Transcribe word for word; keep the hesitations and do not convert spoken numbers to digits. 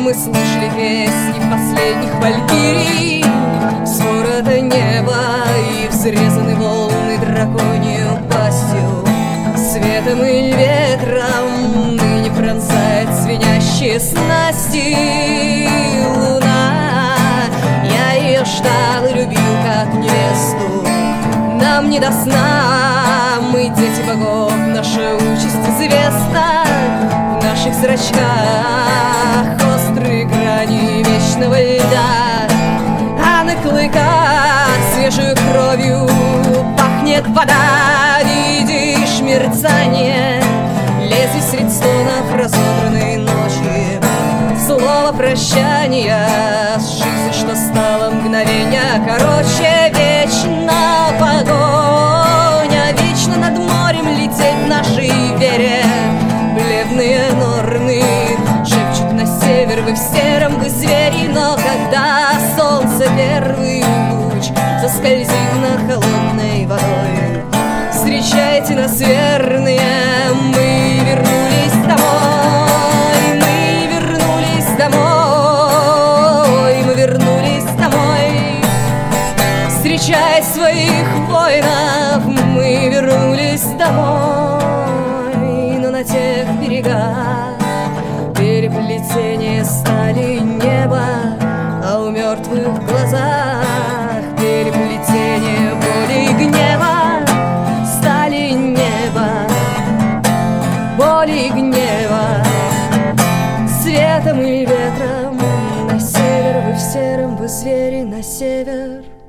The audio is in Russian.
Мы слышали песни последних валькирий с города неба, и взрезаны волны драконью пастью. Светом и ветром ныне пронзает звенящие снасти луна. Я ее ждал и любил как невесту. Нам не до сна, мы дети богов, наша участь известна. В наших зрачках острые грани вечного льда, а на клыках свежей кровью пахнет вода. Видишь мерцание лезвий средь стонов разодранной ночи, слово прощания с жизнью, что стало мгновенья короче. Вечно погоня, вечно над морем лететь нашей вере. Бледные норны шепчут на север: вы в сером, вы звери. Но когда солнце первый луч заскользит на холодной водой, встречайте нас, верные, мы вернулись домой. Мы вернулись домой, мы вернулись домой. Встречай своих воинов, мы вернулись домой. Но на тех берегах переплетения стали небо, а у мертвых глазах переплетение боли и гнева стали небо, боли и гнева. Светом и ветром на север, вы в сером, вы звери на север.